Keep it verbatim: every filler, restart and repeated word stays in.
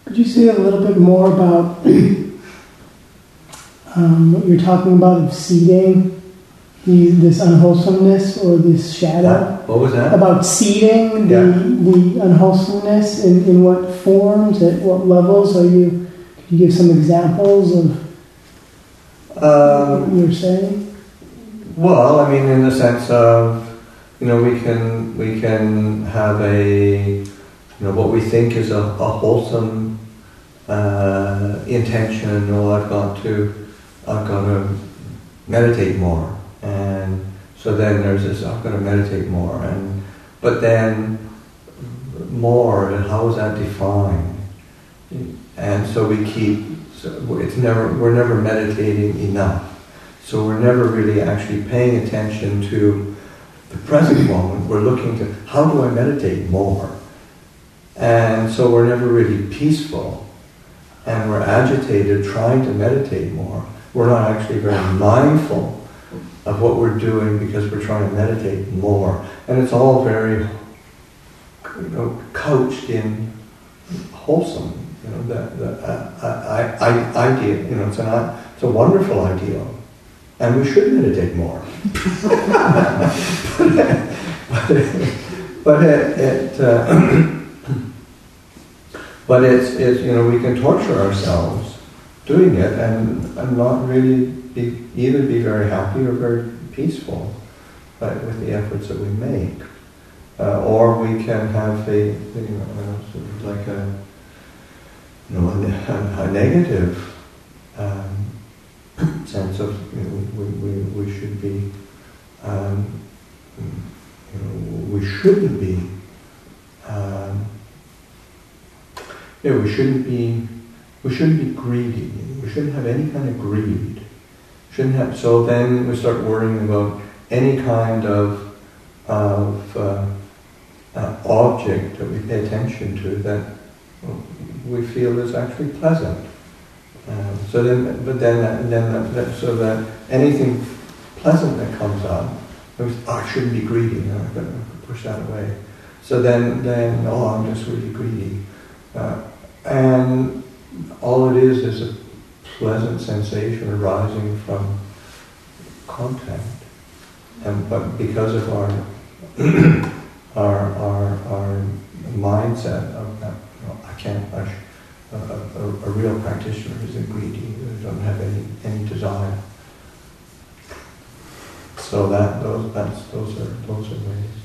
Could you say a little bit more about um, what you're talking about of seeding, the, this unwholesomeness or this shadow? What was that? About seeding the, yeah. the unwholesomeness, in, in what forms, at what levels? Are you, could you give some examples of um, what you're saying? Well, I mean, in the sense of, you know, we can we can have a, you know, what we think is a, a wholesome uh, intention. Oh, I've got to, I've got to meditate more, and so then there's this, I've got to meditate more, and but then more, and how is that defined? And so we keep, so it's never, we're never meditating enough. So we're never really actually paying attention to the present moment. We're looking to, how do I meditate more? And so we're never really peaceful. And we're agitated trying to meditate more. We're not actually very mindful of what we're doing because we're trying to meditate more. And it's all very, you know, couched in wholesome, you know, the, the uh, I, I, idea. You know, it's an it's a wonderful ideal. And we should meditate more. but but it, it uh, but it's, it's, you know, we can torture ourselves doing it and, and not really be, either be very happy or very peaceful, right, with the efforts that we make. Uh, or we can have a, you know, sort of like a, you know, a, a negative um, sense of, you know, we, we, we should be, um, you know, we shouldn't be, um, yeah, we shouldn't be, we shouldn't be greedy. We shouldn't have any kind of greed. Shouldn't have. So then we start worrying about any kind of of uh, uh, object that we pay attention to that we feel is actually pleasant. Uh, so then, but then, that, then that, that, so that anything pleasant that comes up, was, oh, I shouldn't be greedy. You know, I've got to push that away. So then, then, oh, I'm just really greedy, uh, and all it is is a pleasant sensation arising from contact. And but because of our our our our mindset of that, you know, I can't. I sh- A, a, a real practitioner isn't greedy, doesn't have any, any desire. So that those that's those are those are ways.